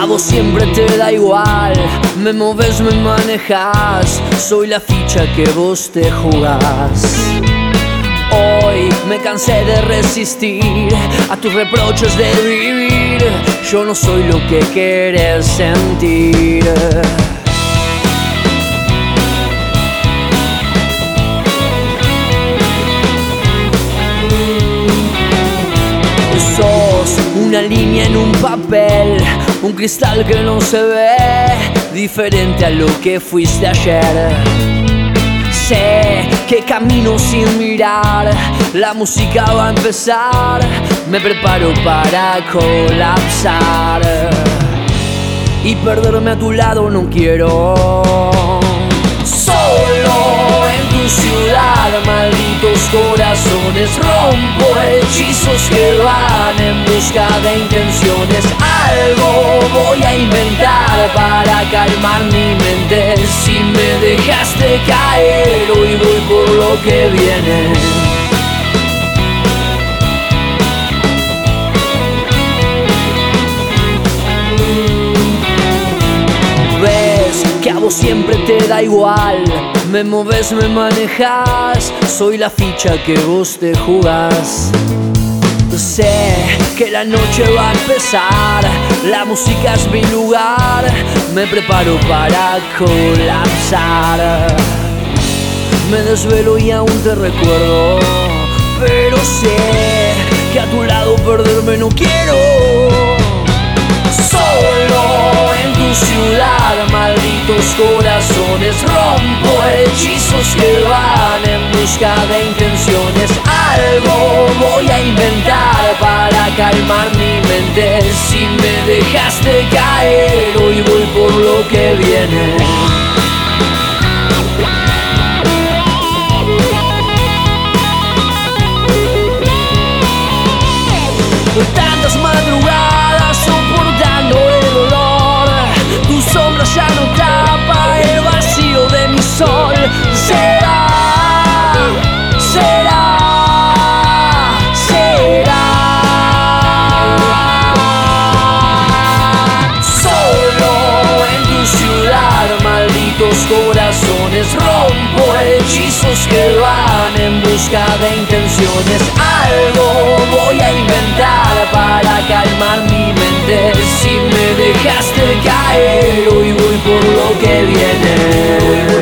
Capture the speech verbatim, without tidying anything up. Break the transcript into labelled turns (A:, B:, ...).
A: vos siempre te da igual, me moves, me manejas, soy la ficha que vos te jugás. Hoy me cansé de resistir a tus reproches de vivir, yo no soy lo que querés sentir. Sos una línea en un papel, un cristal que no se ve, diferente a lo que fuiste ayer. Sé que camino sin mirar, la música va a empezar, me preparo para colapsar. Y perderme a tu lado no quiero. Solo en tu ciudad, malditos corazones, rompo hechizos que van en busca de intenciones. Algo voy a inventar para calmar mi mente. Si me dejaste caer, hoy voy por lo que viene. Que a vos siempre te da igual, me moves, me manejas, soy la ficha que vos te jugás. Sé que la noche va a empezar, la música es mi lugar, me preparo para colapsar. Me desvelo y aún te recuerdo, pero sé que a tu lado perderme no quiero. Solo en tu ciudad, malditos corazones, rompo hechizos que van en busca de intenciones. Algo voy a inventar para calmar mi mente. Si me dejaste caer, hoy voy por lo que viene. Tantas madrugadas soportando el dolor, tu sombra ya no tapa el vacío de mi sol. Será, será, será. Solo en tu ciudad, malditos corazones, rompo hechizos que van en busca de intenciones. Algo voy a inventar para calmar mi mente. Si me dejaste caer, hoy voy por lo que viene.